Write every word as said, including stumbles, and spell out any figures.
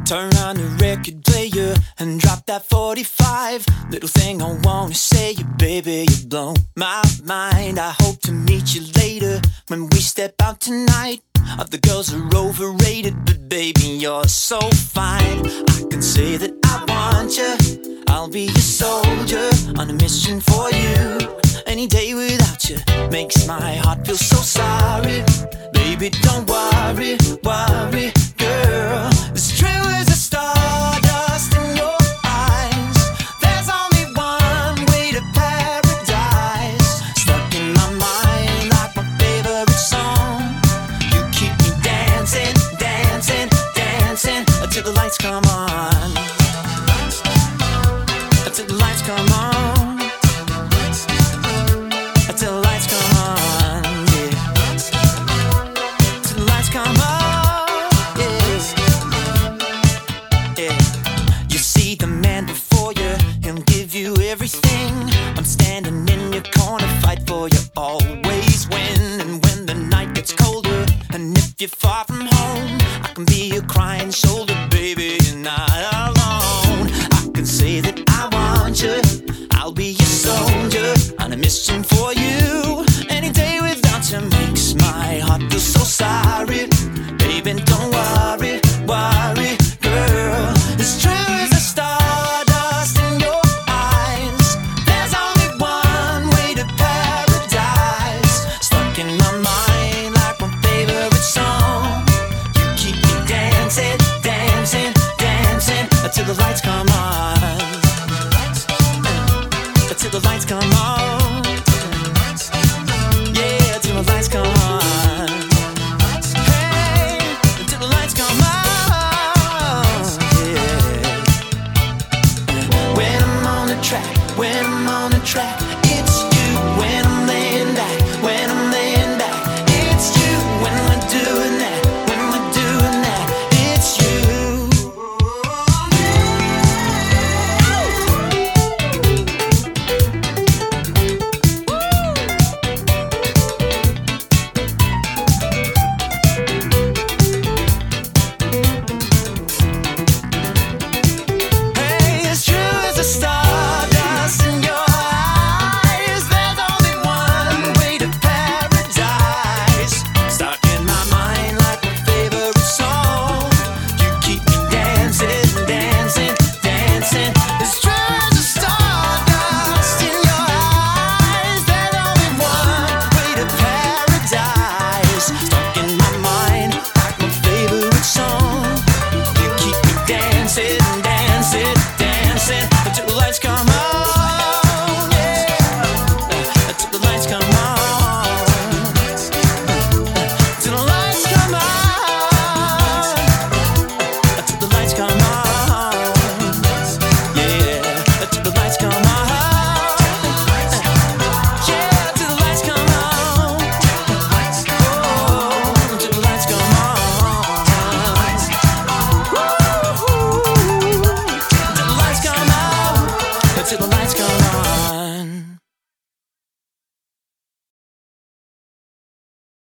Turn on the record player and drop that forty-five. Little thing I wanna say, you baby, you blow my mind. I hope to meet you later when we step out tonight. Other girls are overrated, but baby, you're so fine. I can say that I want you. I'll be your soldier on a mission for you. Any day without you makes my heart feel so sorry. Baby, don't worry, worry, girl. As true as the stardust in your eyes, there's only one way to paradise. Stuck in my mind like my favorite song. You keep me dancing, dancing, dancing until the lights come on. Until the lights come on. Until the lights come on, yeah. Till the lights come on, yeah. Yeah. You see the man before you, he'll give you everything. I'm standing in your corner, fight for you, always win. And when the night gets colder, and if you're far from home, I can be your crying shoulder, baby.